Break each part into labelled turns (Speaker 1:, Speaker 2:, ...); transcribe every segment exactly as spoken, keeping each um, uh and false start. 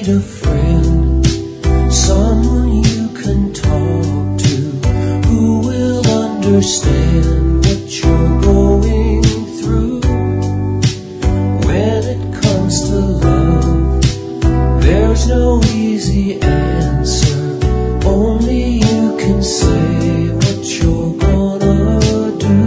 Speaker 1: need a friend, someone you can talk to, who will understand what you're going through. When it comes to love, there's no easy answer. Only you can say what you're gonna do.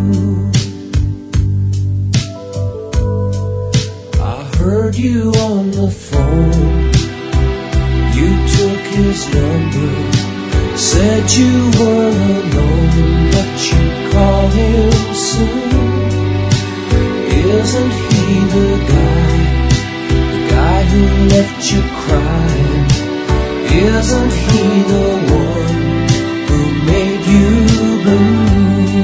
Speaker 1: I heard you on the phone, you took his number, said you weren't alone, but you'd call him soon. Isn't he the guy, the guy who left you crying? Isn't he the one who made you blue?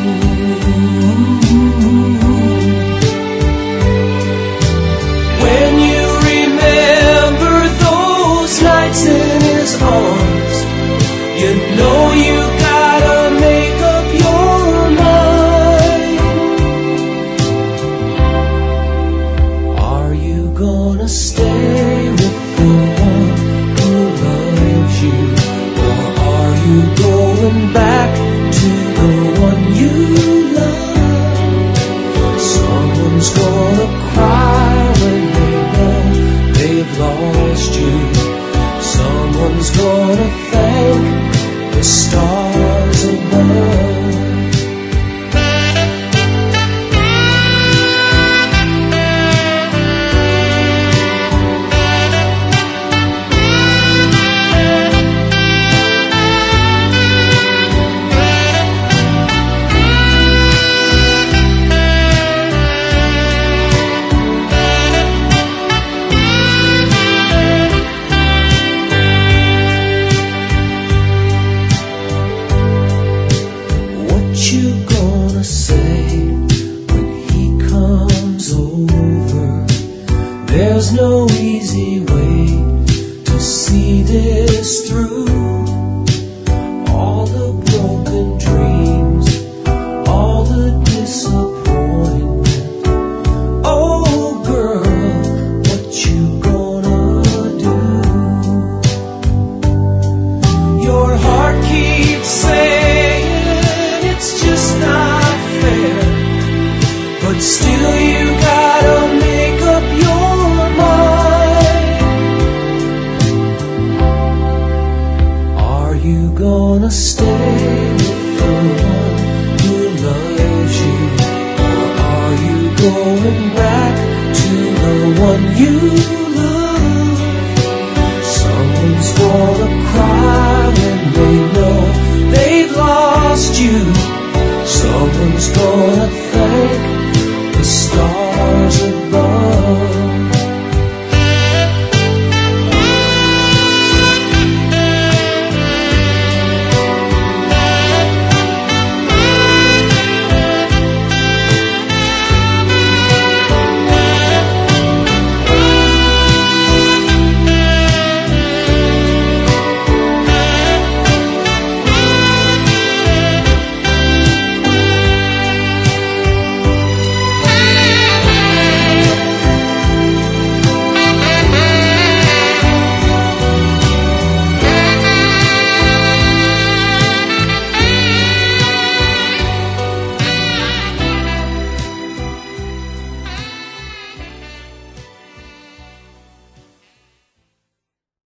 Speaker 1: When you remember those nights in his arms, you know you gotta make up your mind. Are you gonna stay with the one who loves you, or are you going back to the one you love? Someone's gonna cry when they know they've lost you. Someone's gonna thank the stars above.